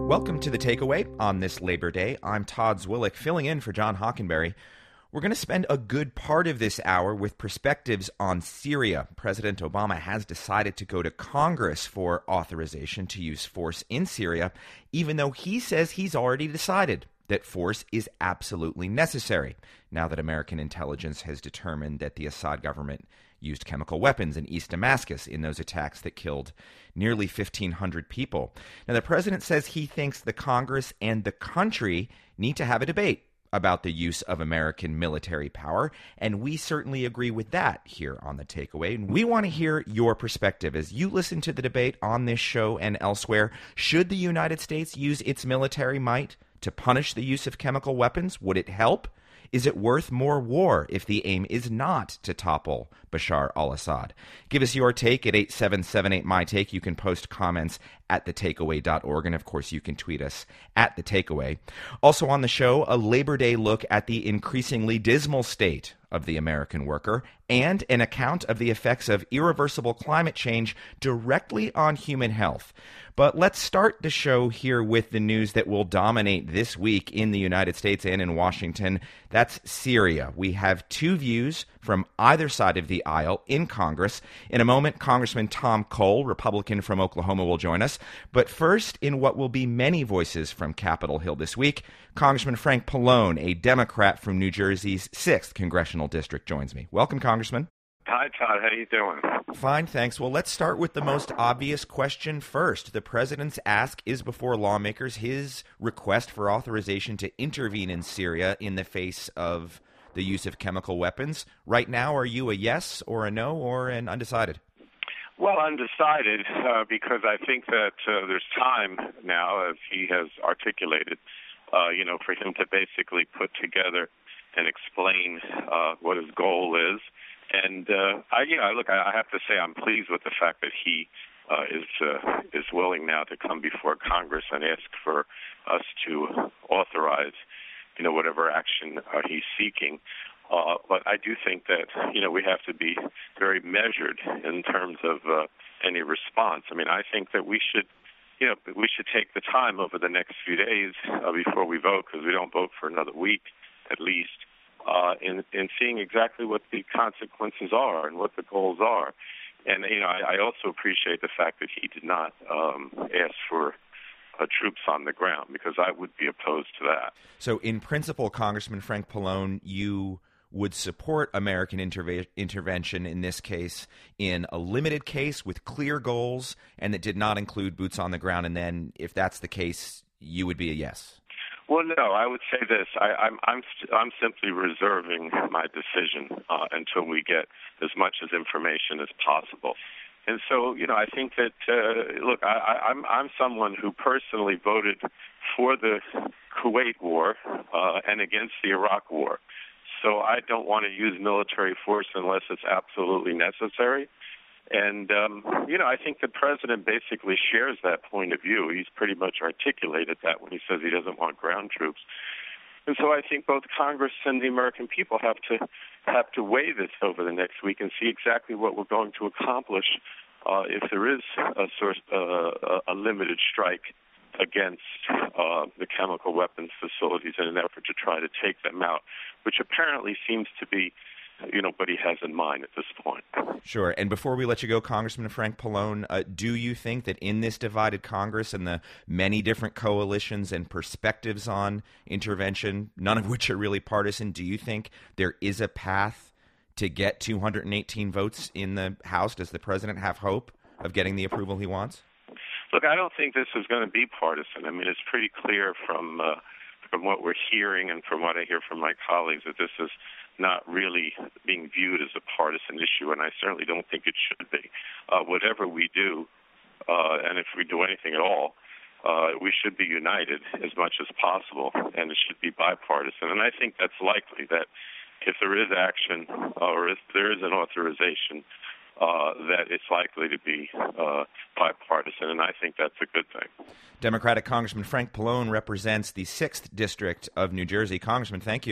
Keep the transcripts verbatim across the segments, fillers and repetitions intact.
Welcome to The Takeaway on this Labor Day. I'm Todd Zwillich, filling in for John Hockenberry. We're going to spend a good part of this hour with perspectives on Syria. President Obama has decided to go to Congress for authorization to use force in Syria, even though he says he's already decided that force is absolutely necessary, now that American intelligence has determined that the Assad government used chemical weapons in East Damascus in those attacks that killed nearly fifteen hundred people. Now, the president says he thinks the Congress and the country need to have a debate about the use of American military power, and we certainly agree with that here on The Takeaway. And we want to hear your perspective as you listen to the debate on this show and elsewhere. Should the United States use its military might to punish the use of chemical weapons? Would it help? Is it worth more war if the aim is not to topple Bashar al-Assad? Give us your take at eight seven seven eight, M Y Take. You can post comments at the takeaway dot org, and of course you can tweet us at The Takeaway. Also on the show, a Labor Day look at the increasingly dismal state of the American worker and an account of the effects of irreversible climate change directly on human health. But let's start the show here with the news that will dominate this week in the United States and in Washington. That's Syria. We have two views from either side of the aisle in Congress. In a moment, Congressman Tom Cole, Republican from Oklahoma, will join us. But first, in what will be many voices from Capitol Hill this week, Congressman Frank Pallone, a Democrat from New Jersey's sixth Congressional District, joins me. Welcome, Congressman. Hi, Todd. How you doing? Fine, thanks. Well, let's start with the most obvious question first. The president's ask is before lawmakers, his request for authorization to intervene in Syria in the face of the use of chemical weapons. Right now, are you a yes or a no or an undecided? Well, undecided uh, because I think that uh, there's time now, as he has articulated, uh, you know, for him to basically put together and explain uh, what his goal is. And uh, I, you know, look, I have to say I'm pleased with the fact that he uh, is uh, is willing now to come before Congress and ask for us to authorize, you know, whatever action uh, he's seeking. Uh, but I do think that, you know, we have to be very measured in terms of uh, any response. I mean, I think that we should, you know, we should take the time over the next few days uh, before we vote, because we don't vote for another week at least. Uh, in, in seeing exactly what the consequences are and what the goals are. And, you know, I, I also appreciate the fact that he did not um, ask for uh, troops on the ground, because I would be opposed to that. So in principle, Congressman Frank Pallone, you would support American interve- intervention in this case in a limited case with clear goals and that did not include boots on the ground. And then if that's the case, you would be a yes. Well, no, I would say this. I, I'm I'm st- I'm simply reserving my decision uh, until we get as much as information as possible. And so, you know, I think that uh, look, I, I'm I'm someone who personally voted for the Kuwait war uh, and against the Iraq war. So I don't want to use military force unless it's absolutely necessary. And, um, you know, I think the president basically shares that point of view. He's pretty much articulated that when he says he doesn't want ground troops. And so I think both Congress and the American people have to have to weigh this over the next week and see exactly what we're going to accomplish uh, if there is a, sort uh, a limited strike against uh, the chemical weapons facilities in an effort to try to take them out, which apparently seems to be, you know, what he has in mind at this point. Sure. And before we let you go, Congressman Frank Pallone, uh, do you think that in this divided Congress and the many different coalitions and perspectives on intervention, none of which are really partisan, do you think there is a path to get two hundred eighteen votes in the House? Does the president have hope of getting the approval he wants? Look, I don't think this is going to be partisan. I mean, it's pretty clear from uh, from what we're hearing and from what I hear from my colleagues that this is not really being viewed as a partisan issue, and I certainly don't think it should be. Uh, whatever we do, uh, and if we do anything at all, uh, we should be united as much as possible, and it should be bipartisan. And I think that's likely, that if there is action or if there is an authorization, uh, that it's likely to be uh, bipartisan, and I think that's a good thing. Democratic Congressman Frank Pallone represents the sixth District of New Jersey. Congressman, thank you.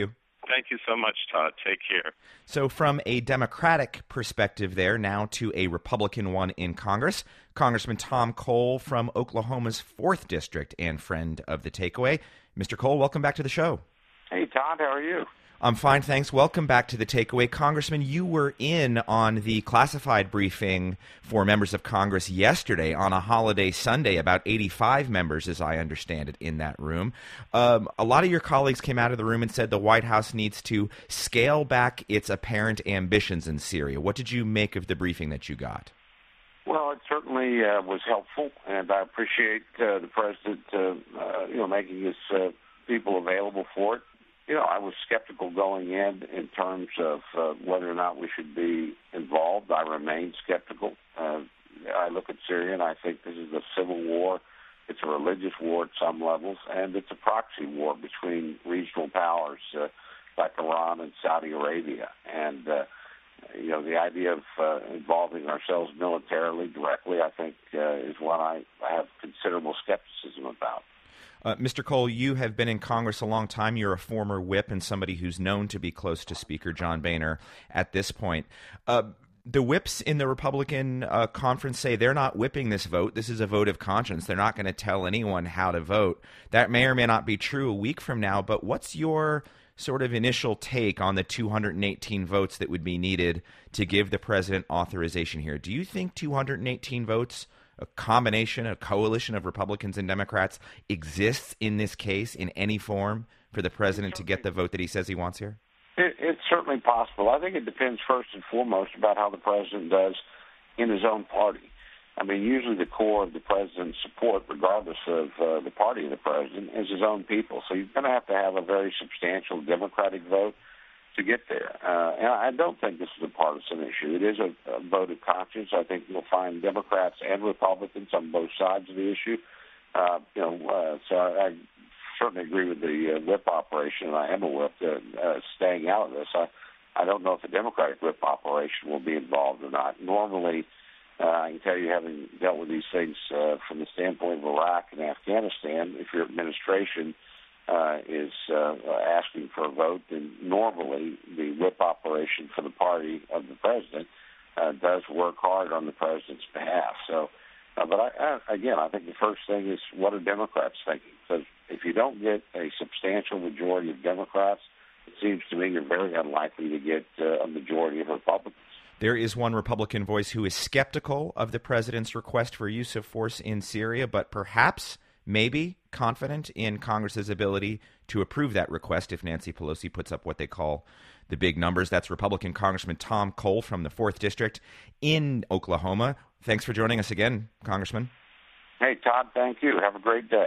Thank you so much, Todd. Take care. So from a Democratic perspective there, now to a Republican one in Congress, Congressman Tom Cole from Oklahoma's fourth District and friend of The Takeaway. Mister Cole, welcome back to the show. Hey, Todd, how are you? I'm fine, thanks. Welcome back to The Takeaway. Congressman, you were in on the classified briefing for members of Congress yesterday on a holiday Sunday, about eighty-five members, as I understand it, in that room. Um, a lot of your colleagues came out of the room and said the White House needs to scale back its apparent ambitions in Syria. What did you make of the briefing that you got? Well, it certainly uh, was helpful, and I appreciate uh, the president, uh, uh, you know, making his uh, people available for it. You know, I was skeptical going in in terms of uh, whether or not we should be involved. I remain skeptical. Uh, I look at Syria and I think this is a civil war. It's a religious war at some levels, and it's a proxy war between regional powers uh, like Iran and Saudi Arabia. And, uh, you know, the idea of uh, involving ourselves militarily directly, I think, uh, is one I, I have considerable skepticism about. Uh, Mister Cole, you have been in Congress a long time. You're a former whip and somebody who's known to be close to Speaker John Boehner at this point. Uh, the whips in the Republican uh, conference say they're not whipping this vote. This is a vote of conscience. They're not going to tell anyone how to vote. That may or may not be true a week from now, but what's your sort of initial take on the two hundred eighteen votes that would be needed to give the president authorization here? Do you think two hundred eighteen votes, a combination, a coalition of Republicans and Democrats, exists in this case in any form for the president to get the vote that he says he wants here? It, it's certainly possible. I think it depends first and foremost about how the president does in his own party. I mean, usually the core of the president's support, regardless of uh, the party of the president, is his own people. So you're going to have to have a very substantial Democratic vote to get there. Uh, and I don't think this is a partisan issue. It is a, a vote of conscience. I think you'll find Democrats and Republicans on both sides of the issue. Uh, you know, uh, so I, I certainly agree with the uh, whip operation, and I am a whip, uh, uh, staying out of this. I, I don't know if the Democratic whip operation will be involved or not. Normally, uh, I can tell you, having dealt with these things uh, from the standpoint of Iraq and Afghanistan, if your administration Uh, is uh, asking for a vote, then normally the whip operation for the party of the president uh, does work hard on the president's behalf. So, uh, but I, I, again, I think the first thing is what are Democrats thinking? Because if you don't get a substantial majority of Democrats, it seems to me you're very unlikely to get uh, a majority of Republicans. There is one Republican voice who is skeptical of the president's request for use of force in Syria, but perhaps maybe confident in Congress's ability to approve that request if Nancy Pelosi puts up what they call the big numbers. That's Republican Congressman Tom Cole from the fourth District in Oklahoma. Thanks for joining us again, Congressman. Hey, Todd, thank you. Have a great day.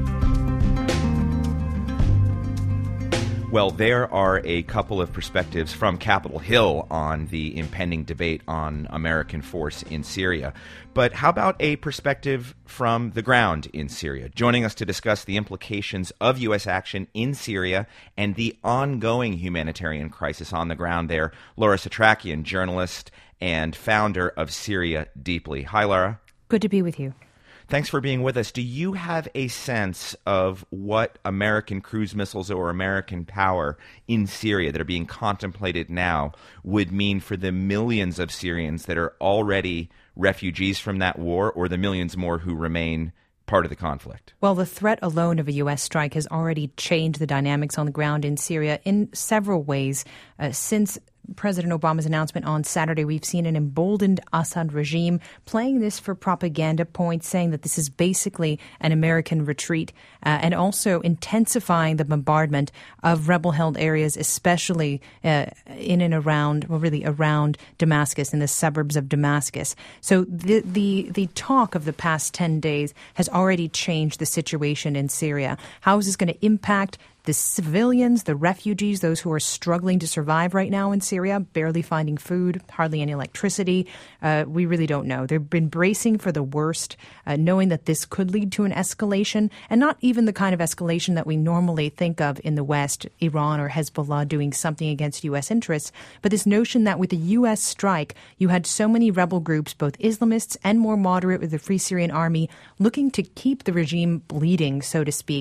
Well, there are a couple of perspectives from Capitol Hill on the impending debate on American force in Syria. But how about a perspective from the ground in Syria? Joining us to discuss the implications of U S action in Syria and the ongoing humanitarian crisis on the ground there, Laura Satrakian, journalist and founder of Syria Deeply. Hi, Laura. Good to be with you. Thanks for being with us. Do you have a sense of what American cruise missiles or American power in Syria that are being contemplated now would mean for the millions of Syrians that are already refugees from that war, or the millions more who remain part of the conflict? Well, the threat alone of a U S strike has already changed the dynamics on the ground in Syria in several ways. Uh, since President Obama's announcement on Saturday, we've seen an emboldened Assad regime playing this for propaganda points, saying that this is basically an American retreat, uh, and also intensifying the bombardment of rebel-held areas, especially uh, in and around, well, really around Damascus, in the suburbs of Damascus. So the, the, the talk of the past ten days has already changed the situation in Syria. How is this going to impact the civilians, the refugees, those who are struggling to survive right now in Syria, barely finding food, hardly any electricity? Uh, we really don't know. They've been bracing for the worst, uh, knowing that this could lead to an escalation, and not even the kind of escalation that we normally think of in the West, Iran or Hezbollah doing something against U S interests, but this notion that with the U S strike, you had so many rebel groups, both Islamists and more moderate with the Free Syrian Army, looking to keep the regime bleeding, so to speak.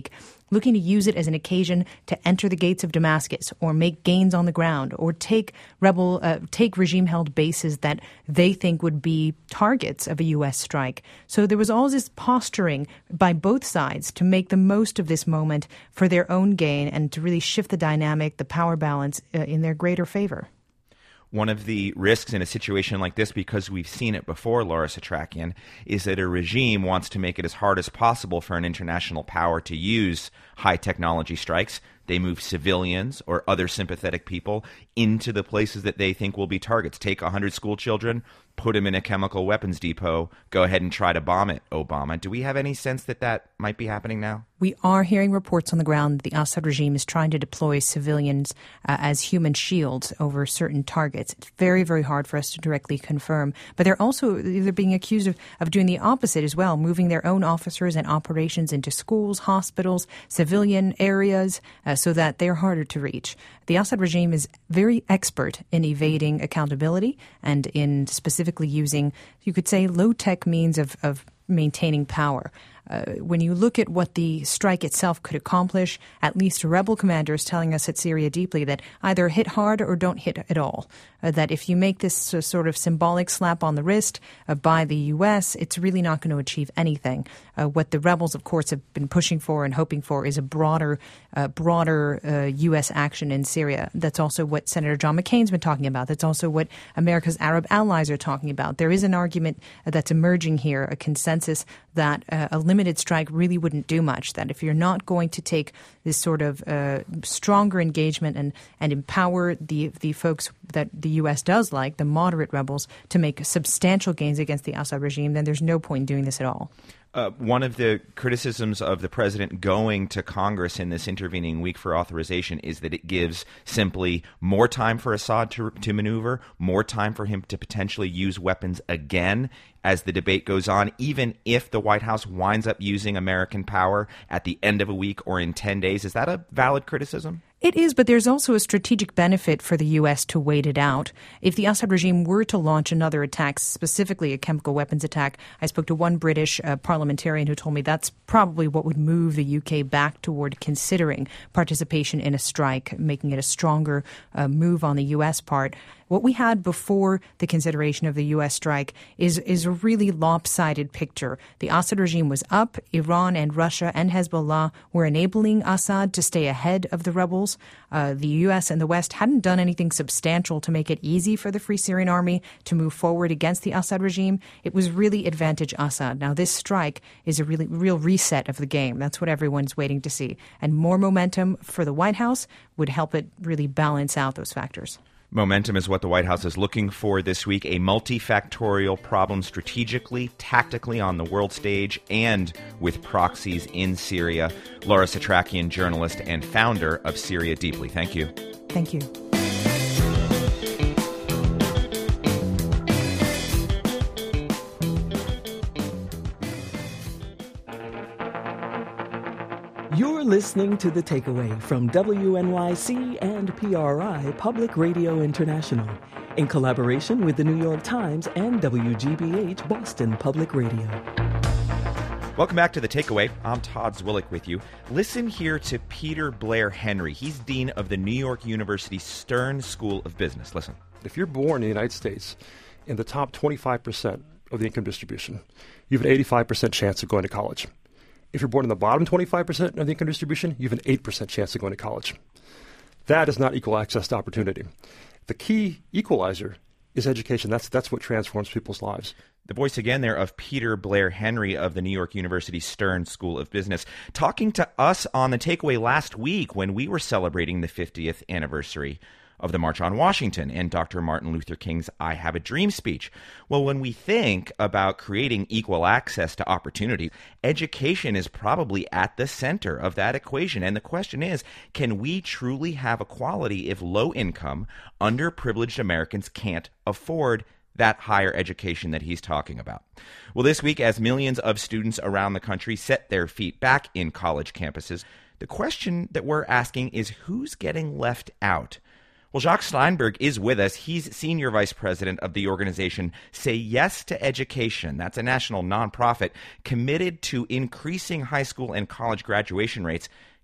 looking to use it as an occasion to enter the gates of Damascus or make gains on the ground or take rebel, uh, take regime-held bases that they think would be targets of a U S strike. So there was all this posturing by both sides to make the most of this moment for their own gain and to really shift the dynamic, the power balance uh, in their greater favor. One of the risks in a situation like this, because we've seen it before, Laura Satrakian, is that a regime wants to make it as hard as possible for an international power to use high technology strikes. They move civilians or other sympathetic people into the places that they think will be targets. Take one hundred school children, put them in a chemical weapons depot, go ahead and try to bomb it, Obama. Do we have any sense that that might be happening now? We are hearing reports on the ground that the Assad regime is trying to deploy civilians uh, as human shields over certain targets. It's very, very hard for us to directly confirm. But they're also they're being accused of, of doing the opposite as well, moving their own officers and operations into schools, hospitals, civilian areas, uh, so that they're harder to reach. The Assad regime is very expert in evading accountability and in specifically using, you could say, low-tech means of, of maintaining power. Uh, when you look at what the strike itself could accomplish, at least rebel commanders telling us at Syria Deeply that either hit hard or don't hit at all. Uh, that if you make this uh, sort of symbolic slap on the wrist uh, by the U S, it's really not going to achieve anything. Uh, what the rebels, of course, have been pushing for and hoping for is a broader, uh, broader uh, U S action in Syria. That's also what Senator John McCain's been talking about. That's also what America's Arab allies are talking about. There is an argument uh, that's emerging here, a consensus that uh, a limited strike really wouldn't do much, that if you're not going to take this sort of uh, stronger engagement and, and empower the the folks that the U S does like, the moderate rebels, to make substantial gains against the Assad regime, then there's no point in doing this at all. Uh, one of the criticisms of the president going to Congress in this intervening week for authorization is that it gives simply more time for Assad to, to maneuver, more time for him to potentially use weapons again as the debate goes on, even if the White House winds up using American power at the end of a week or in ten days. Is that a valid criticism? It is, but there's also a strategic benefit for the U S to wait it out. If the Assad regime were to launch another attack, specifically a chemical weapons attack, I spoke to one British uh, parliamentarian who told me that's probably what would move the U K back toward considering participation in a strike, making it a stronger uh, move on the U S part. What we had before the consideration of the U S strike is, is a really lopsided picture. The Assad regime was up. Iran and Russia and Hezbollah were enabling Assad to stay ahead of the rebels. Uh, the U S and the West hadn't done anything substantial to make it easy for the Free Syrian Army to move forward against the Assad regime. It was really advantage Assad. Now, this strike is a really real reset of the game. That's what everyone's waiting to see. And more momentum for the White House would help it really balance out those factors. Momentum is what the White House is looking for this week, a multifactorial problem strategically, tactically on the world stage, and with proxies in Syria. Laura Satrakian, journalist and founder of Syria Deeply. Thank you. Thank you. You're listening to The Takeaway from W N Y C and P R I Public Radio International in collaboration with the New York Times and W G B H Boston Public Radio. Welcome back to The Takeaway. I'm Todd Zwillich with you. Listen here to Peter Blair Henry. He's dean of the New York University Stern School of Business. Listen. If you're born in the United States in the top twenty-five percent of the income distribution, you have an eighty-five percent chance of going to college. If you're born in the bottom twenty-five percent of the income distribution, you have an eight percent chance of going to college. That is not equal access to opportunity. The key equalizer is education. That's that's what transforms people's lives. The voice again there of Peter Blair Henry of the New York University Stern School of Business, talking to us on The Takeaway last week when we were celebrating the fiftieth anniversary of the March on Washington and Doctor Martin Luther King's I Have a Dream speech. Well, when we think about creating equal access to opportunity, education is probably at the center of that equation. And the question is, can we truly have equality if low-income, underprivileged Americans can't afford that higher education that he's talking about? Well, this week, as millions of students around the country set their feet back in college campuses, the question that we're asking is, who's getting left out? Well, Jacques Steinberg is with us. He's senior vice president of the organization Say Yes to Education. That's a national nonprofit committed to increasing high school and college graduation rates.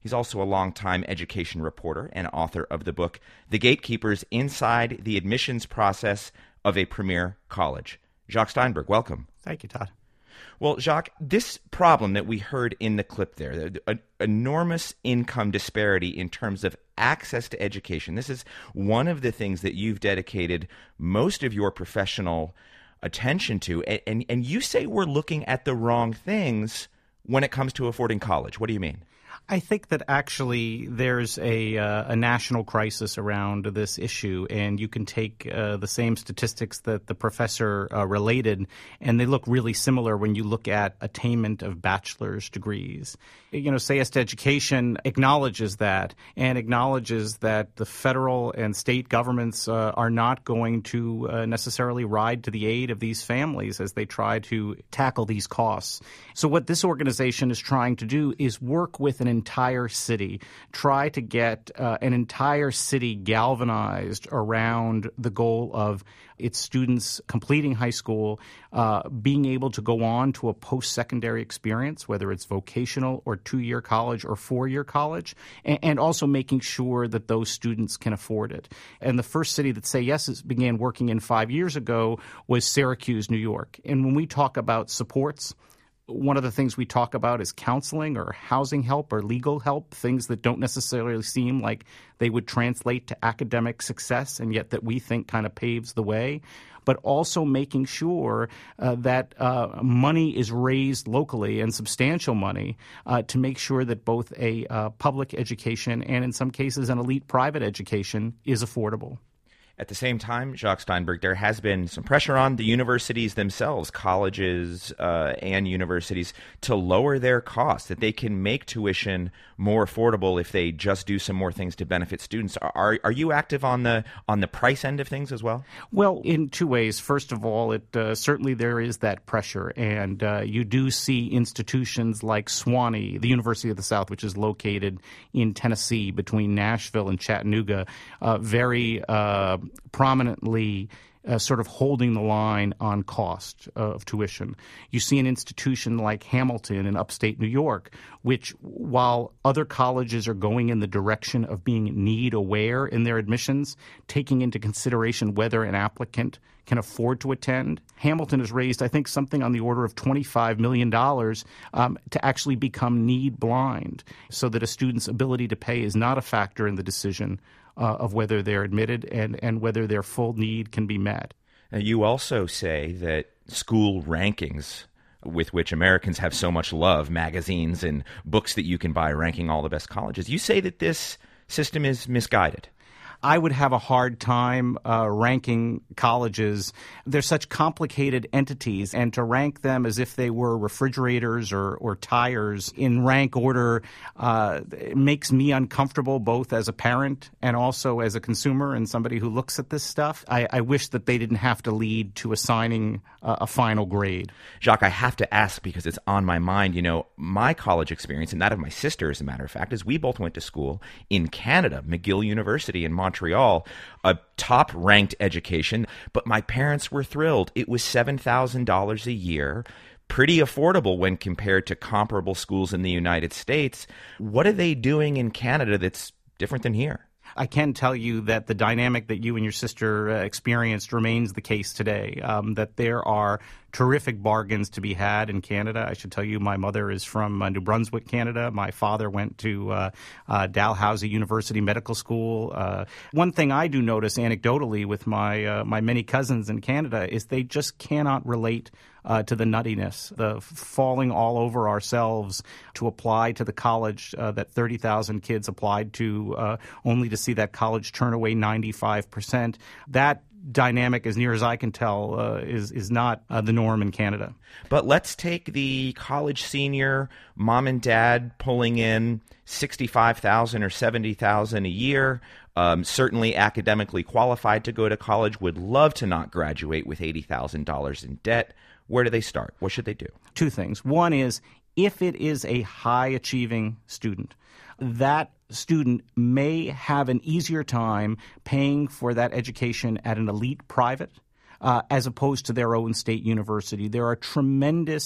He's also a longtime education reporter and author of the book, The Gatekeepers Inside the Admissions Process of a Premier College. Jacques Steinberg, welcome. Thank you, Todd. Well, Jacques, this problem that we heard in the clip there, an enormous income disparity in terms of access to education, this is one of the things that you've dedicated most of your professional attention to. And, and, and you say we're looking at the wrong things when it comes to affording college. What do you mean? I think that actually there's a, uh, a national crisis around this issue, and you can take uh, the same statistics that the professor uh, related, and they look really similar when you look at attainment of bachelor's degrees. You know, Sayest Education acknowledges that and acknowledges that the federal and state governments uh, are not going to uh, necessarily ride to the aid of these families as they try to tackle these costs. So what this organization is trying to do is work with an entire city, try to get uh, an entire city galvanized around the goal of its students completing high school, uh, being able to go on to a post-secondary experience, whether it's vocational or two-year college or four-year college, and, and also making sure that those students can afford it. And the first city that Sayest began working in five years ago was Syracuse, New York. And when we talk about supports, one of the things we talk about is counseling or housing help or legal help, things that don't necessarily seem like they would translate to academic success, and yet that we think kind of paves the way. But also making sure uh, that uh, money is raised locally, and substantial money, uh, to make sure that both a uh, public education and in some cases an elite private education is affordable. At the same time, Jacques Steinberg, there has been some pressure on the universities themselves, colleges uh, and universities, to lower their costs, that they can make tuition more affordable if they just do some more things to benefit students. Are are you active on the on the price end of things as well? Well, in two ways. First of all, it uh, certainly there is that pressure, and uh, you do see institutions like Sewanee, the University of the South, which is located in Tennessee between Nashville and Chattanooga, uh, very uh, prominently uh, sort of holding the line on cost of tuition. You see an institution like Hamilton in upstate New York, which, while other colleges are going in the direction of being need-aware in their admissions, taking into consideration whether an applicant can afford to attend, Hamilton has raised, I think, something on the order of twenty-five million dollars um, to actually become need-blind, so that a student's ability to pay is not a factor in the decision Uh, of whether they're admitted and, and whether their full need can be met. Now, you also say that school rankings, with which Americans have so much love, magazines and books that you can buy ranking all the best colleges, you say that this system is misguided. I would have a hard time uh, ranking colleges. They're such complicated entities, and to rank them as if they were refrigerators or, or tires in rank order uh, it makes me uncomfortable, both as a parent and also as a consumer and somebody who looks at this stuff. I, I wish that they didn't have to lead to assigning uh, a final grade. Jacques, I have to ask because it's on my mind. You know, my college experience, and that of my sister, as a matter of fact, is we both went to school in Canada, McGill University in Montreal. Montreal, a top-ranked education, but my parents were thrilled. It was seven thousand dollars a year, pretty affordable when compared to comparable schools in the United States. What are they doing in Canada that's different than here? I can tell you that the dynamic that you and your sister uh, experienced remains the case today, um, that there are terrific bargains to be had in Canada. I should tell you, my mother is from uh, New Brunswick, Canada. My father went to uh, uh, Dalhousie University Medical School. Uh, one thing I do notice anecdotally with my uh, my many cousins in Canada is they just cannot relate Uh, to the nuttiness, the falling all over ourselves to apply to the college uh, that thirty thousand kids applied to, uh, only to see that college turn away ninety-five percent. That dynamic, as near as I can tell, uh, is is not uh, the norm in Canada. But let's take the college senior, mom and dad pulling in sixty-five thousand dollars or seventy thousand dollars a year, um, certainly academically qualified to go to college, would love to not graduate with eighty thousand dollars in debt. Where do they start? What should they do? Two things. One is, if it is a high-achieving student, that student may have an easier time paying for that education at an elite private uh, as opposed to their own state university. There are tremendous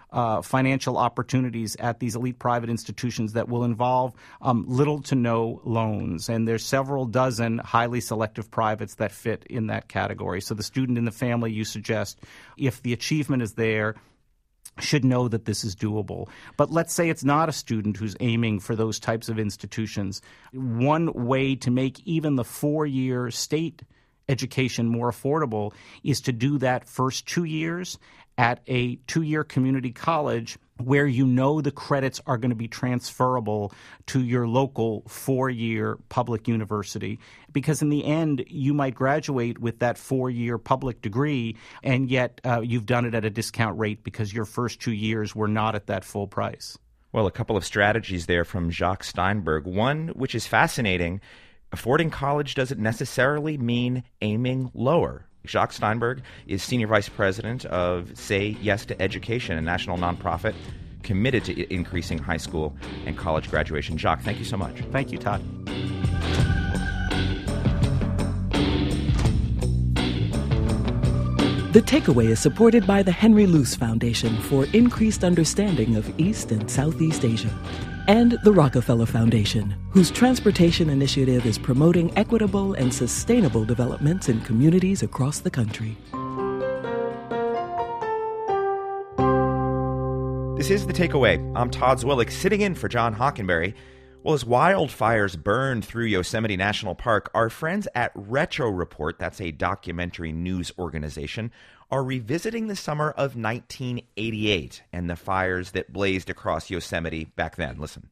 uh, financial opportunities at these elite private institutions that will involve um, little to no loans. And there's several dozen highly selective privates that fit in that category. So the student in the family, you suggest, if the achievement is there, should know that this is doable. But let's say it's not a student who's aiming for those types of institutions. One way to make even the four-year state education more affordable is to do that first two years at a two-year community college where you know the credits are going to be transferable to your local four-year public university. Because in the end, you might graduate with that four-year public degree, and yet uh, you've done it at a discount rate because your first two years were not at that full price. Well, a couple of strategies there from Jacques Steinberg. One, which is fascinating, affording college doesn't necessarily mean aiming lower. Jacques Steinberg is Senior Vice President of Say Yes to Education, a national nonprofit committed to increasing high school and college graduation. Jacques, thank you so much. Thank you, Todd. The Takeaway is supported by the Henry Luce Foundation for increased understanding of East and Southeast Asia, and the Rockefeller Foundation, whose transportation initiative is promoting equitable and sustainable developments in communities across the country. This is The Takeaway. I'm Todd Zwillich, sitting in for John Hockenberry. Well, as wildfires burned through Yosemite National Park, our friends at Retro Report, that's a documentary news organization, are revisiting the summer of nineteen eighty-eight and the fires that blazed across Yosemite back then. Listen.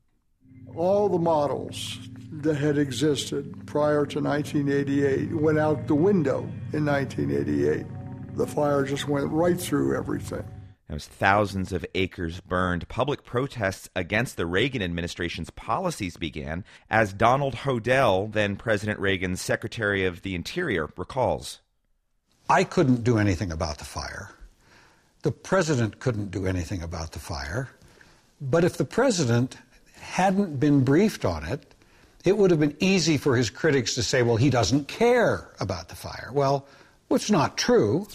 All the models that had existed prior to nineteen eighty-eight went out the window in nineteen eighty-eight. The fire just went right through everything. There was thousands of acres burned. Public protests against the Reagan administration's policies began, as Donald Hodel, then President Reagan's Secretary of the Interior, recalls. I couldn't do anything about the fire. The president couldn't do anything about the fire. But if the president hadn't been briefed on it, it would have been easy for his critics to say, well, he doesn't care about the fire. Well, it's not true.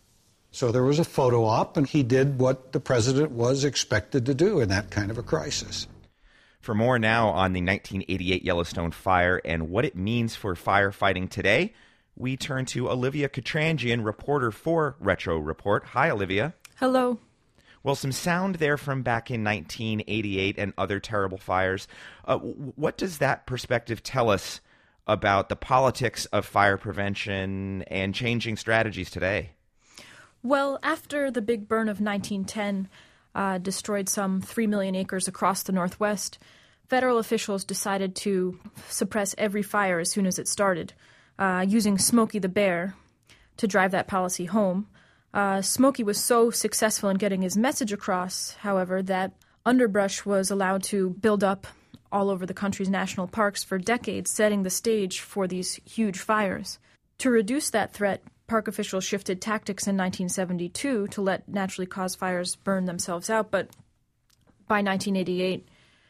So there was a photo op, and he did what the president was expected to do in that kind of a crisis. For more now on the nineteen eighty-eight Yellowstone fire and what it means for firefighting today, we turn to Olivia Katrangian, reporter for Retro Report. Hi, Olivia. Hello. Well, some sound there from back in nineteen eighty-eight and other terrible fires. Uh, what does that perspective tell us about the politics of fire prevention and changing strategies today? Well, after the big burn of nineteen ten uh, destroyed some three million acres across the Northwest, federal officials decided to suppress every fire as soon as it started, uh, using Smokey the Bear to drive that policy home. Uh, Smokey was so successful in getting his message across, however, that underbrush was allowed to build up all over the country's national parks for decades, setting the stage for these huge fires. To reduce that threat, park officials shifted tactics in nineteen seventy-two to let naturally caused fires burn themselves out, but by nineteen eighty-eight,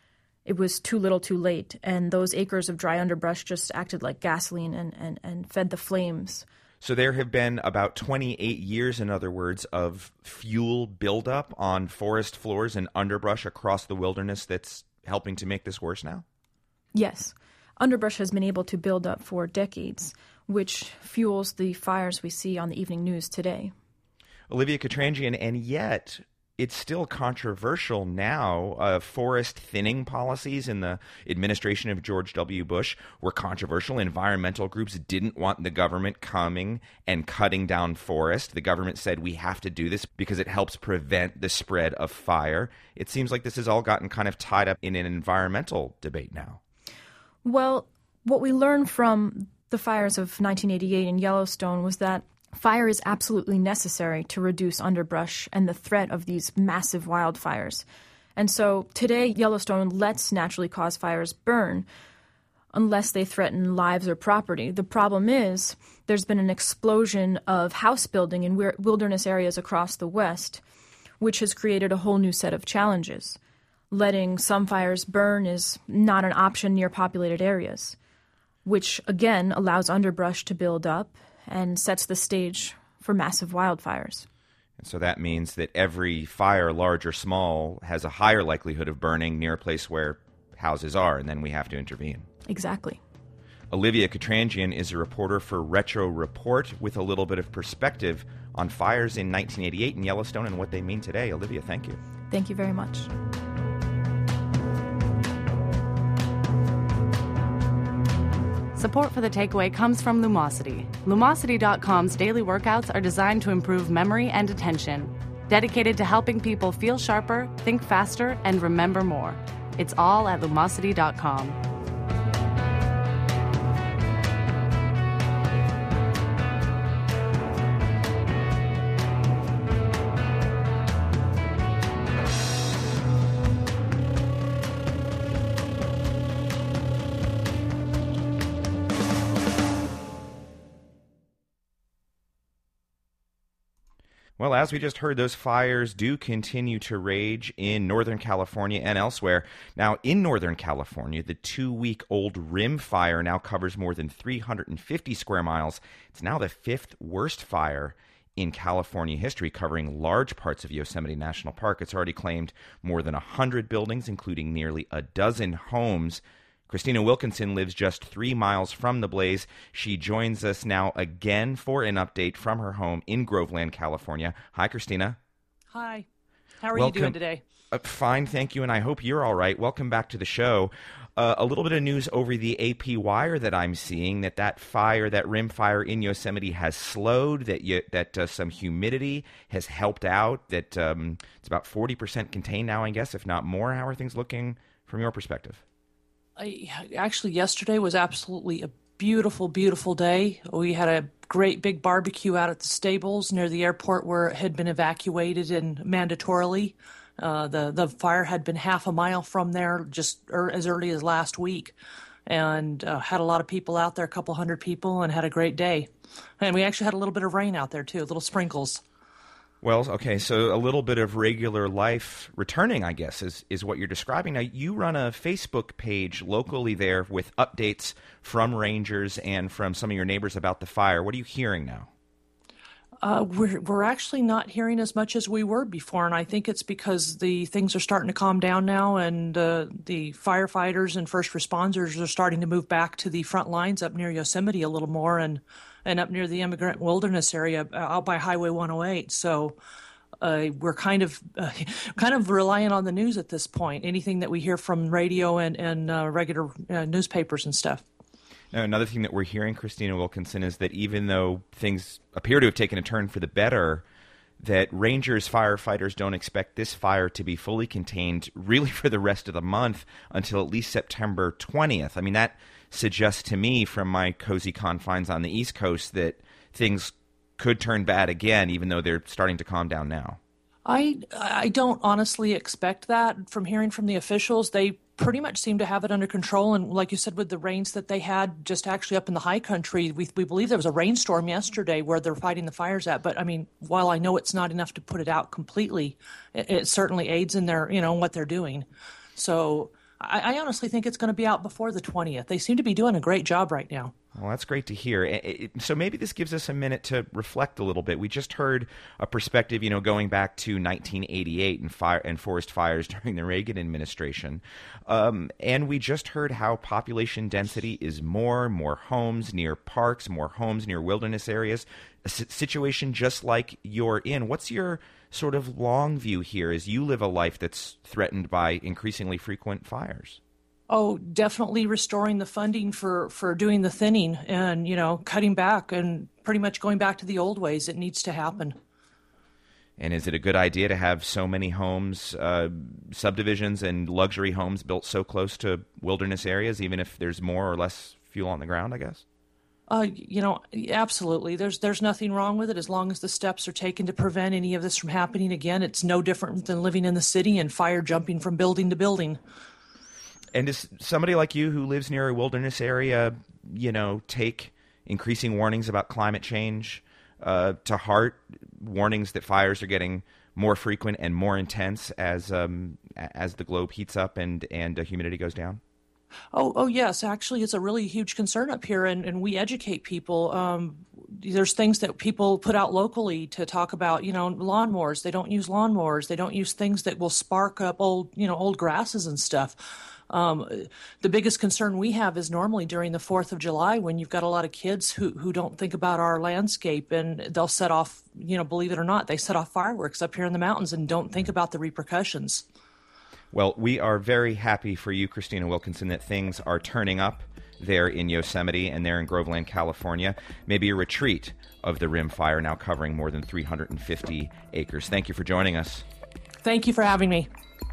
it was too little too late, and those acres of dry underbrush just acted like gasoline and, and, and fed the flames. So there have been about twenty-eight years, in other words, of fuel buildup on forest floors and underbrush across the wilderness that's helping to make this worse now? Yes. Underbrush has been able to build up for decades, which fuels the fires we see on the evening news today. Olivia Katrangian, and yet it's still controversial now. Uh, forest thinning policies in the administration of George W. Bush were controversial. Environmental groups didn't want the government coming and cutting down forest. The government said we have to do this because it helps prevent the spread of fire. It seems like this has all gotten kind of tied up in an environmental debate now. Well, what we learned from the fires of nineteen eighty-eight in Yellowstone was that fire is absolutely necessary to reduce underbrush and the threat of these massive wildfires. And so today, Yellowstone lets naturally caused fires burn unless they threaten lives or property. The problem is there's been an explosion of house building in wilderness areas across the West, which has created a whole new set of challenges. Letting some fires burn is not an option near populated areas, which again allows underbrush to build up and sets the stage for massive wildfires. And so that means that every fire, large or small, has a higher likelihood of burning near a place where houses are, and then we have to intervene. Exactly. Olivia Katrangian is a reporter for Retro Report with a little bit of perspective on fires in nineteen eighty-eight in Yellowstone and what they mean today. Olivia, thank you. Thank you very much. Support for The Takeaway comes from Lumosity. Lumosity dot com's daily workouts are designed to improve memory and attention, dedicated to helping people feel sharper, think faster, and remember more. It's all at Lumosity dot com. Well, as we just heard, those fires do continue to rage in Northern California and elsewhere. Now, in Northern California, the two-week-old Rim Fire now covers more than three hundred fifty square miles. It's now the fifth worst fire in California history, covering large parts of Yosemite National Park. It's already claimed more than one hundred buildings, including nearly a dozen homes. Christina Wilkinson lives just three miles from the blaze. She joins us now again for an update from her home in Groveland, California. Hi, Christina. Hi. How are Welcome. you doing today? Uh, fine, thank you, and I hope you're all right. Welcome back to the show. Uh, a little bit of news over the A P wire that I'm seeing, that that fire, that Rim Fire in Yosemite has slowed, that you, that uh, some humidity has helped out, that um, it's about forty percent contained now, I guess, if not more. How are things looking from your perspective? I, actually, yesterday was absolutely a beautiful, beautiful day. We had a great big barbecue out at the stables near the airport where it had been evacuated and mandatorily. Uh, the, the fire had been half a mile from there just er, as early as last week, and uh, had a lot of people out there, a couple hundred people, and had a great day. And we actually had a little bit of rain out there, too, little sprinkles. Well, okay, so a little bit of regular life returning, I guess, is, is what you're describing. Now, you run a Facebook page locally there with updates from rangers and from some of your neighbors about the fire. What are you hearing now? Uh, we're we're actually not hearing as much as we were before, and I think it's because the things are starting to calm down now, and uh, the firefighters and first responders are starting to move back to the front lines up near Yosemite a little more, and and up near the Immigrant Wilderness area out by Highway one oh eight. So uh, we're kind of uh, kind of relying on the news at this point. Anything that we hear from radio and and uh, regular uh, newspapers and stuff. Now, another thing that we're hearing, Christina Wilkinson, is that even though things appear to have taken a turn for the better, that rangers, firefighters don't expect this fire to be fully contained really for the rest of the month until at least September twentieth. I mean, that suggests to me from my cozy confines on the East Coast that things could turn bad again, even though they're starting to calm down now. I I don't honestly expect that from hearing from the officials. They pretty much seem to have it under control. And like you said, with the rains that they had just actually up in the high country, we we believe there was a rainstorm yesterday where they're fighting the fires at. But I mean, while I know it's not enough to put it out completely, it, it certainly aids in their, you know, what they're doing. So I, I honestly think it's going to be out before the twentieth. They seem to be doing a great job right now. Well, that's great to hear. It, it, so maybe this gives us a minute to reflect a little bit. We just heard a perspective, you know, going back to nineteen eighty-eight and fire and forest fires during the Reagan administration. Um, and we just heard how population density is more, more homes near parks, more homes near wilderness areas, a situation just like you're in. What's your sort of long view here as you live a life that's threatened by increasingly frequent fires? Oh, definitely restoring the funding for, for doing the thinning and, you know, cutting back and pretty much going back to the old ways. It needs to happen. And is it a good idea to have so many homes, uh, subdivisions and luxury homes built so close to wilderness areas, even if there's more or less fuel on the ground, I guess? Uh, you know, absolutely. There's there's nothing wrong with it as long as the steps are taken to prevent any of this from happening again. It's no different than living in the city and fire jumping from building to building. And does somebody like you who lives near a wilderness area, you know, take increasing warnings about climate change uh, to heart, warnings that fires are getting more frequent and more intense as um, as the globe heats up and, and uh, humidity goes down? Oh, oh yes. Actually, it's a really huge concern up here, and, and we educate people. Um, there's things that people put out locally to talk about, you know, lawnmowers. They don't use lawnmowers. They don't use things that will spark up old, you know, old grasses and stuff. Um, the biggest concern we have is normally during the fourth of July when you've got a lot of kids who, who don't think about our landscape, and they'll set off, you know, believe it or not, they set off fireworks up here in the mountains and don't think about the repercussions. Well, we are very happy for you, Christina Wilkinson, that things are turning up there in Yosemite and there in Groveland, California. Maybe a retreat of the Rim Fire, now covering more than three hundred fifty acres. Thank you for joining us. Thank you for having me.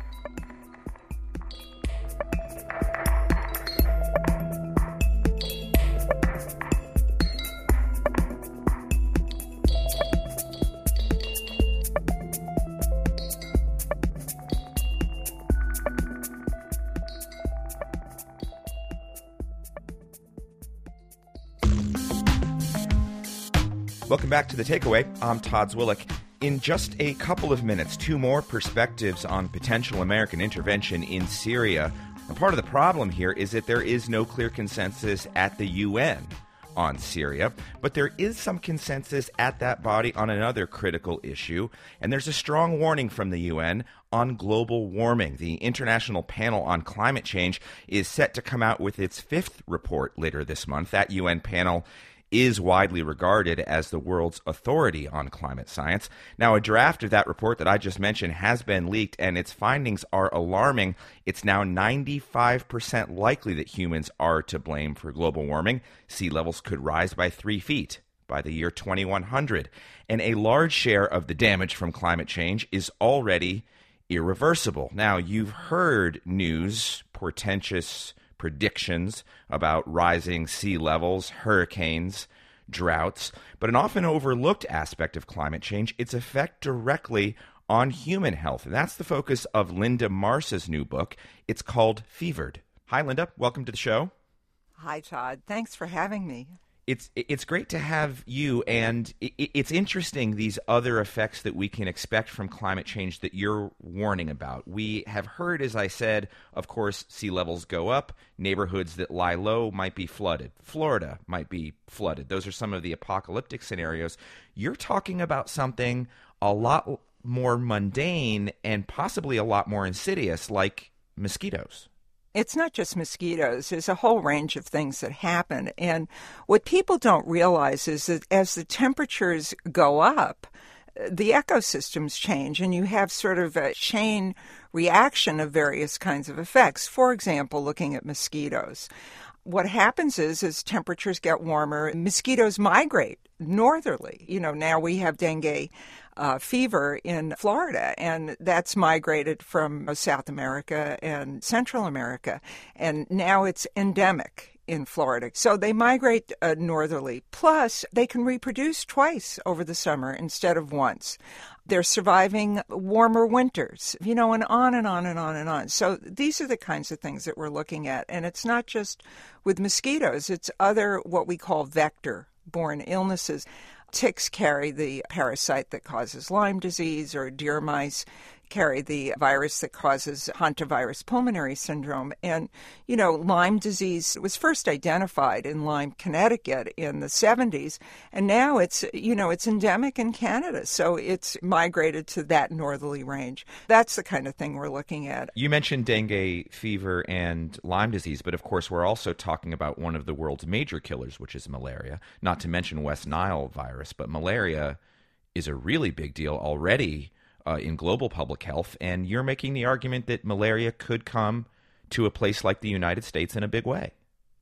Welcome back to The Takeaway. I'm Todd Zwillich. In just a couple of minutes, two more perspectives on potential American intervention in Syria. And part of the problem here is that there is no clear consensus at the U N on Syria, but there is some consensus at that body on another critical issue, and there's a strong warning from the U N on global warming. The International Panel on Climate Change is set to come out with its fifth report later this month. That U N panel is widely regarded as the world's authority on climate science. Now, a draft of that report that I just mentioned has been leaked, and its findings are alarming. It's now ninety-five percent likely that humans are to blame for global warming. Sea levels could rise by three feet by the year twenty-one hundred. And a large share of the damage from climate change is already irreversible. Now, you've heard news, portentous predictions about rising sea levels, hurricanes, droughts, but an often overlooked aspect of climate change, its effect directly on human health. And that's the focus of Linda Marsa's new book. It's called Fevered. Hi, Linda. Welcome to the show. Hi, Todd. Thanks for having me. It's it's great to have you, and it's interesting, these other effects that we can expect from climate change that you're warning about. We have heard, as I said, of course, sea levels go up. Neighborhoods that lie low might be flooded. Florida might be flooded. Those are some of the apocalyptic scenarios. You're talking about something a lot more mundane and possibly a lot more insidious, like mosquitoes. It's not just mosquitoes. There's a whole range of things that happen. And what people don't realize is that as the temperatures go up, the ecosystems change, and you have sort of a chain reaction of various kinds of effects. For example, looking at mosquitoes. What happens is, as temperatures get warmer, mosquitoes migrate northerly. You know, now we have dengue uh, fever in Florida, and that's migrated from South America and Central America, and now it's endemic in Florida. So they migrate uh, northerly. Plus, they can reproduce twice over the summer instead of once. They're surviving warmer winters, you know, and on and on and on and on. So these are the kinds of things that we're looking at. And it's not just with mosquitoes. It's other what we call vector-borne illnesses. Ticks carry the parasite that causes Lyme disease, or deer mice carry the virus that causes hantavirus pulmonary syndrome. And, you know, Lyme disease was first identified in Lyme, Connecticut in the seventies, and now it's, you know, it's endemic in Canada. So it's migrated to that northerly range. That's the kind of thing we're looking at. You mentioned dengue fever and Lyme disease, but of course we're also talking about one of the world's major killers, which is malaria, not to mention West Nile virus, but malaria is a really big deal already Uh, in global public health, and you're making the argument that malaria could come to a place like the United States in a big way.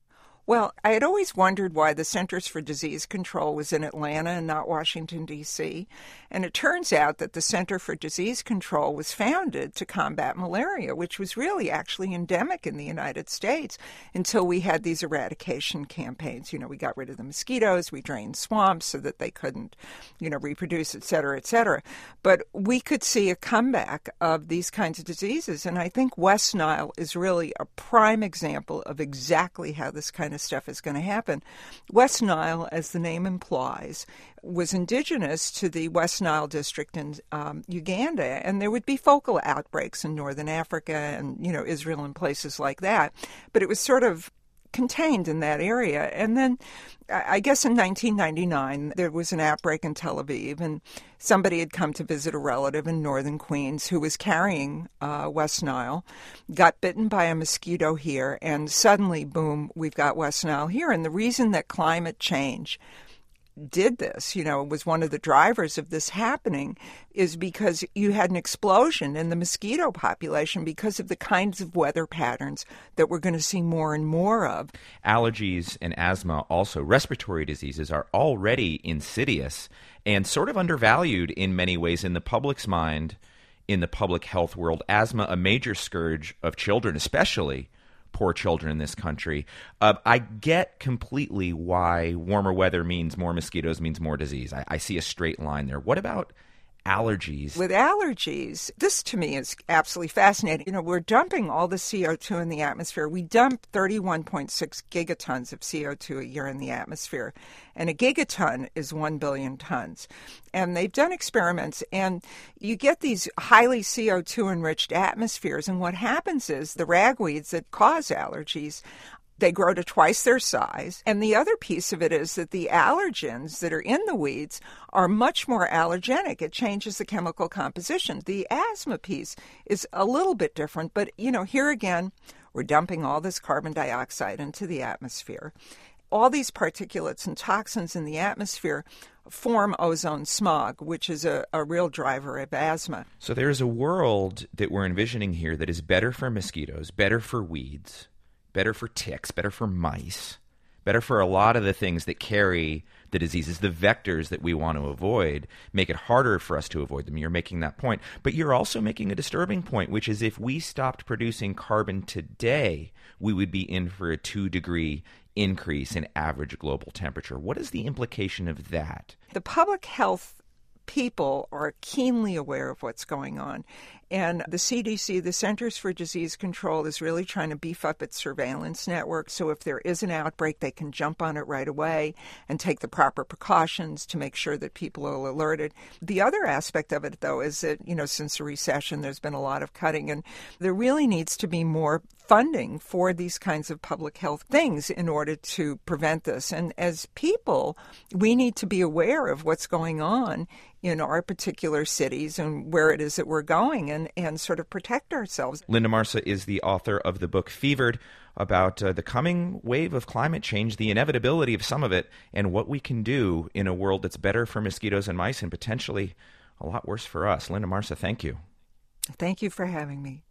Well, I had always wondered why the Centers for Disease Control was in Atlanta and not Washington, D C, and it turns out that the Center for Disease Control was founded to combat malaria, which was really actually endemic in the United States until we had these eradication campaigns. You know, we got rid of the mosquitoes, we drained swamps so that they couldn't, you know, reproduce, et cetera, et cetera. But we could see a comeback of these kinds of diseases, and I think West Nile is really a prime example of exactly how this kind of stuff is going to happen. West Nile, as the name implies, was indigenous to the West Nile district in um, Uganda, and there would be focal outbreaks in northern Africa and, you know, Israel and places like that. But it was sort of contained in that area. And then I guess in nineteen ninety-nine, there was an outbreak in Tel Aviv, and somebody had come to visit a relative in northern Queens who was carrying uh, West Nile, got bitten by a mosquito here, and suddenly, boom, we've got West Nile here. And the reason that climate change did this, you know, was one of the drivers of this happening, is because you had an explosion in the mosquito population because of the kinds of weather patterns that we're going to see more and more of. Allergies and asthma, also respiratory diseases, are already insidious and sort of undervalued in many ways in the public's mind, in the public health world. Asthma, a major scourge of children, especially poor children in this country. Uh, I get completely why warmer weather means more mosquitoes, means more disease. I, I see a straight line there. What about allergies? With allergies, this to me is absolutely fascinating. You know, we're dumping all the C O two in the atmosphere. We dump thirty-one point six gigatons of C O two a year in the atmosphere, and a gigaton is one billion tons. And they've done experiments, and you get these highly C O two enriched atmospheres, and what happens is the ragweeds that cause allergies, they grow to twice their size. And the other piece of it is that the allergens that are in the weeds are much more allergenic. It changes the chemical composition. The asthma piece is a little bit different, but, you know, here again, we're dumping all this carbon dioxide into the atmosphere. All these particulates and toxins in the atmosphere form ozone smog, which is a, a real driver of asthma. So there's a world that we're envisioning here that is better for mosquitoes, better for weeds, better for ticks, better for mice, better for a lot of the things that carry the diseases, the vectors that we want to avoid, make it harder for us to avoid them. You're making that point. But you're also making a disturbing point, which is if we stopped producing carbon today, we would be in for a two-degree increase in average global temperature. What is the implication of that? The public health people are keenly aware of what's going on. And the C D C, the Centers for Disease Control, is really trying to beef up its surveillance network. So if there is an outbreak, they can jump on it right away and take the proper precautions to make sure that people are alerted. The other aspect of it, though, is that, you know, since the recession, there's been a lot of cutting, and there really needs to be more funding for these kinds of public health things in order to prevent this. And as people, we need to be aware of what's going on in our particular cities and where it is that we're going, and, and sort of protect ourselves. Linda Marsa is the author of the book Fevered, about uh, the coming wave of climate change, the inevitability of some of it, and what we can do in a world that's better for mosquitoes and mice and potentially a lot worse for us. Linda Marsa, thank you. Thank you for having me.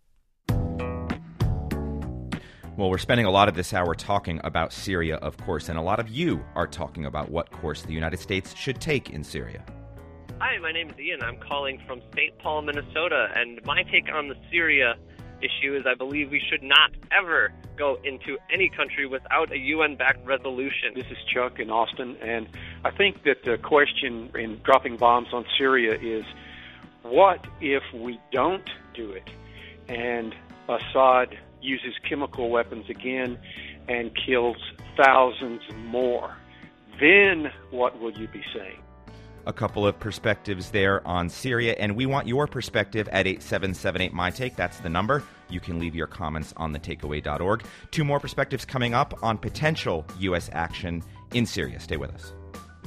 Well, we're spending a lot of this hour talking about Syria, of course, and a lot of you are talking about what course the United States should take in Syria. Hi, my name is Ian. I'm calling from Saint Paul, Minnesota, and my take on the Syria issue is I believe we should not ever go into any country without a U N-backed resolution. This is Chuck in Austin, and I think that the question in dropping bombs on Syria is, what if we don't do it and Assad uses chemical weapons again and kills thousands more? Then what will you be saying? A couple of perspectives there on Syria, and we want your perspective at eight seven seven eight, M Y Take. That's the number. You can leave your comments on the takeaway dot org. Two more perspectives coming up on potential U S action in Syria. Stay with us.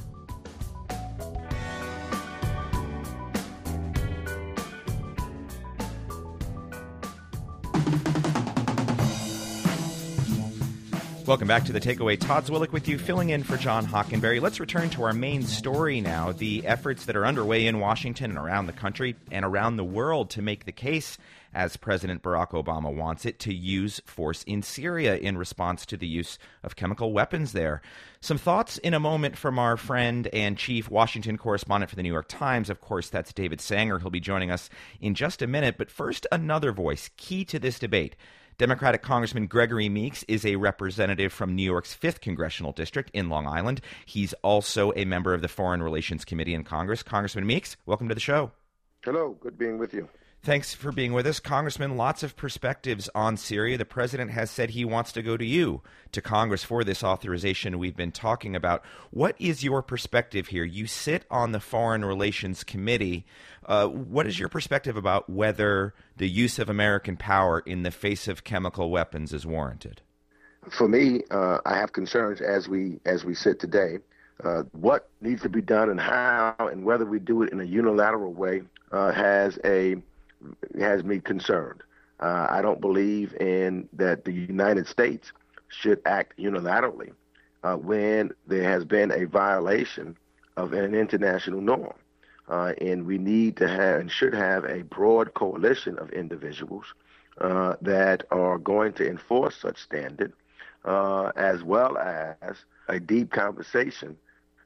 Welcome back to The Takeaway. Todd Zwillich with you, filling in for John Hockenberry. Let's return to our main story now, the efforts that are underway in Washington and around the country and around the world to make the case, as President Barack Obama wants it, to use force in Syria in response to the use of chemical weapons there. Some thoughts in a moment from our friend and chief Washington correspondent for the New York Times. Of course, that's David Sanger. He'll be joining us in just a minute. But first, another voice key to this debate. Democratic Congressman Gregory Meeks is a representative from New York's fifth Congressional District in Long Island. He's also a member of the Foreign Relations Committee in Congress. Congressman Meeks, welcome to the show. Hello. Good being with you. Thanks for being with us. Congressman, lots of perspectives on Syria. The president has said he wants to go to you, to Congress, for this authorization we've been talking about. What is your perspective here? You sit on the Foreign Relations Committee. Uh, what is your perspective about whether the use of American power in the face of chemical weapons is warranted? For me, uh, I have concerns as we as we sit today. Uh, what needs to be done and how and whether we do it in a unilateral way uh, has a has me concerned. Uh, I don't believe in that the United States should act unilaterally uh, when there has been a violation of an international norm. Uh, and we need to have and should have a broad coalition of individuals uh, that are going to enforce such standard, uh, as well as a deep conversation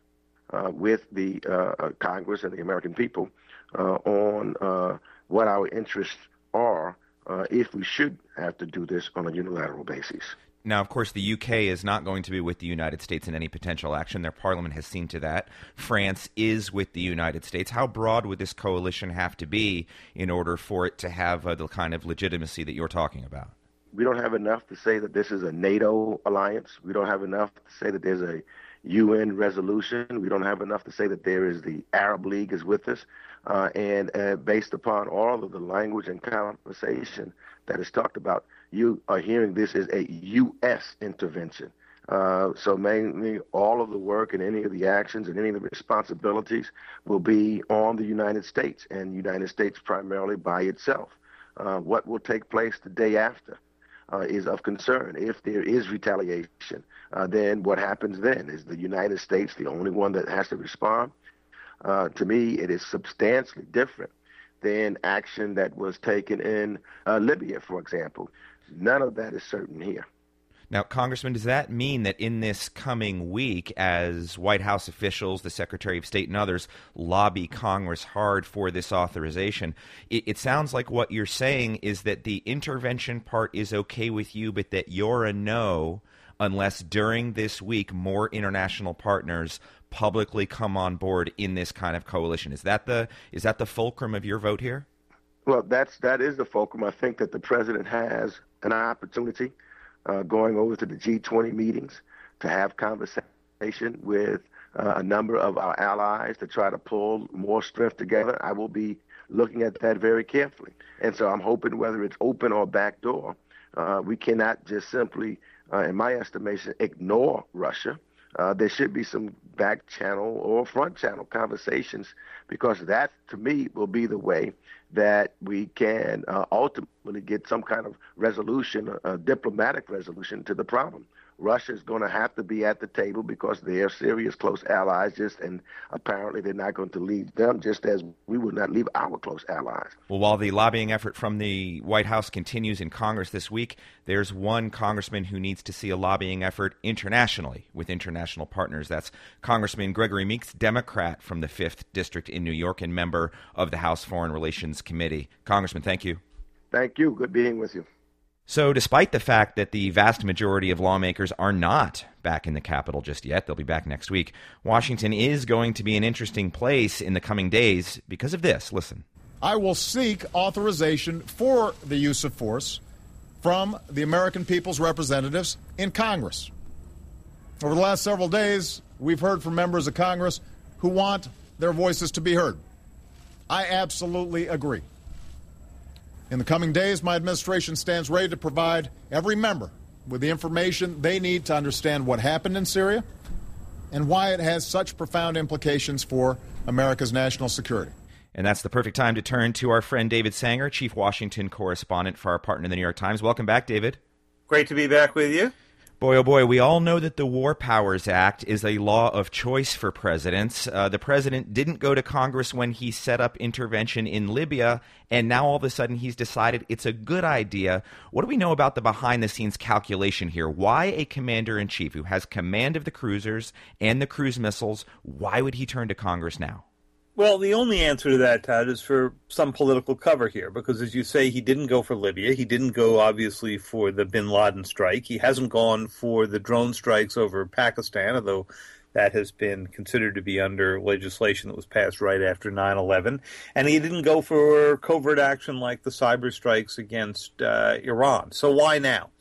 uh, with the uh, Congress and the American people uh, on uh, what our interests are uh, if we should have to do this on a unilateral basis. Now, of course, the U K is not going to be with the United States in any potential action. Their parliament has seen to that. France is with the United States. How broad would this coalition have to be in order for it to have uh, the kind of legitimacy that you're talking about? We don't have enough to say that this is a NATO alliance. We don't have enough to say that there's a U N resolution. We don't have enough to say that there is the Arab League is with us. Uh, and uh, based upon all of the language and conversation that is talked about, you are hearing this as a U S intervention. Uh, so mainly all of the work and any of the actions and any of the responsibilities will be on the United States, and United States primarily by itself. Uh, what will take place the day after uh, is of concern. If there is retaliation, uh, then what happens then? Is the United States the only one that has to respond? Uh, to me, it is substantially different than action that was taken in uh, Libya, for example. None of that is certain here. Now, Congressman, does that mean that in this coming week, as White House officials, the Secretary of State, and others lobby Congress hard for this authorization, it, it sounds like what you're saying is that the intervention part is okay with you, but that you're a no unless during this week more international partners publicly come on board in this kind of coalition. Is that the is that the fulcrum of your vote here? Well, that's that is the fulcrum. I think that the president has an opportunity uh, going over to the G twenty meetings to have conversation with uh, a number of our allies to try to pull more strength together. I will be looking at that very carefully. And so I'm hoping, whether it's open or back door, uh, we cannot just simply, uh, in my estimation, ignore Russia. Uh, there should be some back channel or front channel conversations, because that, to me, will be the way that we can uh, ultimately get some kind of resolution, a, a diplomatic resolution to the problem. Russia is going to have to be at the table because they're Syria's close allies, just and apparently they're not going to leave them, just as we would not leave our close allies. Well, while the lobbying effort from the White House continues in Congress this week, there's one congressman who needs to see a lobbying effort internationally with international partners. That's Congressman Gregory Meeks, Democrat from the fifth District in New York and member of the House Foreign Relations Committee. Congressman, thank you. Thank you. Good being with you. So despite the fact that the vast majority of lawmakers are not back in the Capitol just yet, they'll be back next week, Washington is going to be an interesting place in the coming days because of this. Listen. I will seek authorization for the use of force from the American people's representatives in Congress. Over the last several days, we've heard from members of Congress who want their voices to be heard. I absolutely agree. In the coming days, my administration stands ready to provide every member with the information they need to understand what happened in Syria and why it has such profound implications for America's national security. And that's the perfect time to turn to our friend David Sanger, Chief Washington Correspondent for our partner, the New York Times. Welcome back, David. Great to be back with you. Boy, oh boy, we all know that the War Powers Act is a law of choice for presidents. Uh, the president didn't go to Congress when he set up intervention in Libya, and now all of a sudden he's decided it's a good idea. What do we know about the behind-the-scenes calculation here? Why a commander-in-chief who has command of the cruisers and the cruise missiles, why would he turn to Congress now? Well, the only answer to that, Todd, is for some political cover here, because as you say, he didn't go for Libya. He didn't go, obviously, for the bin Laden strike. He hasn't gone for the drone strikes over Pakistan, although that has been considered to be under legislation that was passed right after nine eleven. And he didn't go for covert action like the cyber strikes against uh, Iran. So why now?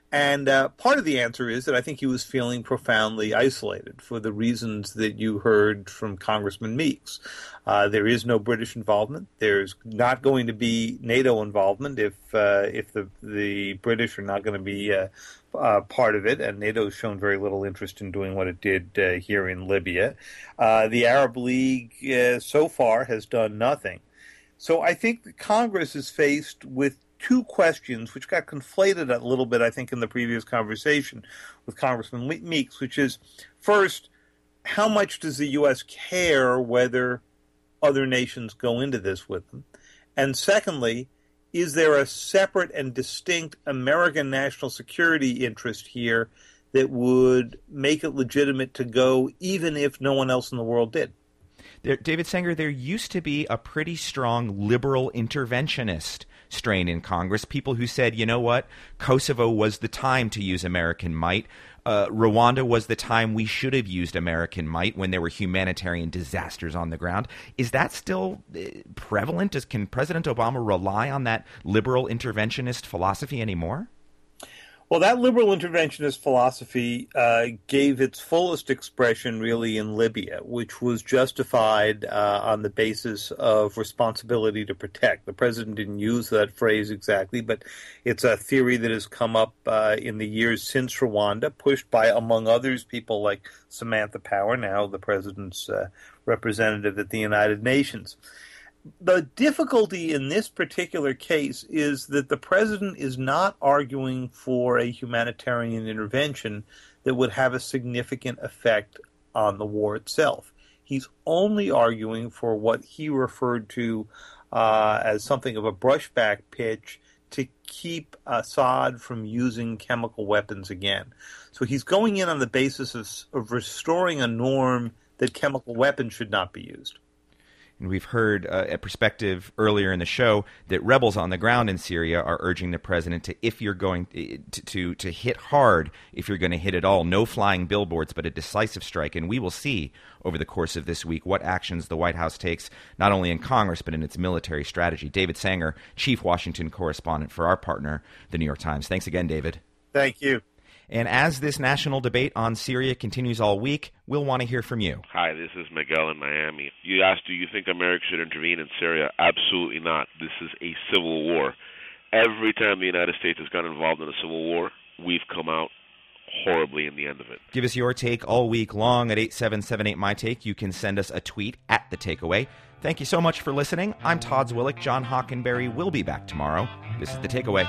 And uh, part of the answer is that I think he was feeling profoundly isolated for the reasons that you heard from Congressman Meeks. Uh, there is no British involvement. There's not going to be NATO involvement if uh, if the the British are not going to be uh, uh, part of it, and NATO has shown very little interest in doing what it did uh, here in Libya. Uh, the Arab League uh, so far has done nothing. So I think that Congress is faced with two questions, which got conflated a little bit, I think, in the previous conversation with Congressman Meeks, which is, first, how much does the U S care whether other nations go into this with them? And secondly, is there a separate and distinct American national security interest here that would make it legitimate to go even if no one else in the world did? There, David Sanger, there used to be a pretty strong liberal interventionist strain in Congress, people who said, you know what, Kosovo was the time to use American might. Uh, Rwanda was the time we should have used American might when there were humanitarian disasters on the ground. Is that still uh, prevalent? Does, can President Obama rely on that liberal interventionist philosophy anymore? Well, that liberal interventionist philosophy uh, gave its fullest expression really in Libya, which was justified uh, on the basis of responsibility to protect. The president didn't use that phrase exactly, but it's a theory that has come up uh, in the years since Rwanda, pushed by, among others, people like Samantha Power, now the president's uh, representative at the United Nations. The difficulty in this particular case is that the president is not arguing for a humanitarian intervention that would have a significant effect on the war itself. He's only arguing for what he referred to uh, as something of a brushback pitch to keep Assad from using chemical weapons again. So he's going in on the basis of, of restoring a norm that chemical weapons should not be used. And we've heard uh, a perspective earlier in the show that rebels on the ground in Syria are urging the president to, if you're going to, to, to hit hard, if you're going to hit at all, no flying billboards, but a decisive strike. And we will see over the course of this week what actions the White House takes, not only in Congress, but in its military strategy. David Sanger, chief Washington correspondent for our partner, The New York Times. Thanks again, David. Thank you. And as this national debate on Syria continues all week, we'll want to hear from you. Hi, this is Miguel in Miami. You asked, do you think America should intervene in Syria? Absolutely not. This is a civil war. Every time the United States has gotten involved in a civil war, we've come out horribly in the end of it. Give us your take all week long at eight seven seven eight, my take. You can send us a tweet at The Takeaway. Thank you so much for listening. I'm Todd Zwillich. John Hockenberry will be back tomorrow. This is The Takeaway.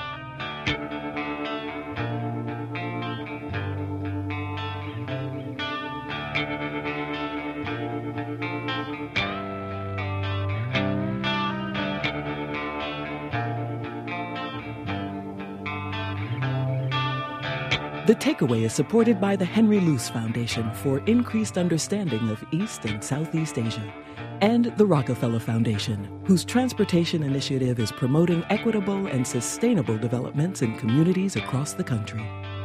The Takeaway is supported by the Henry Luce Foundation for increased understanding of East and Southeast Asia, and the Rockefeller Foundation, whose transportation initiative is promoting equitable and sustainable developments in communities across the country.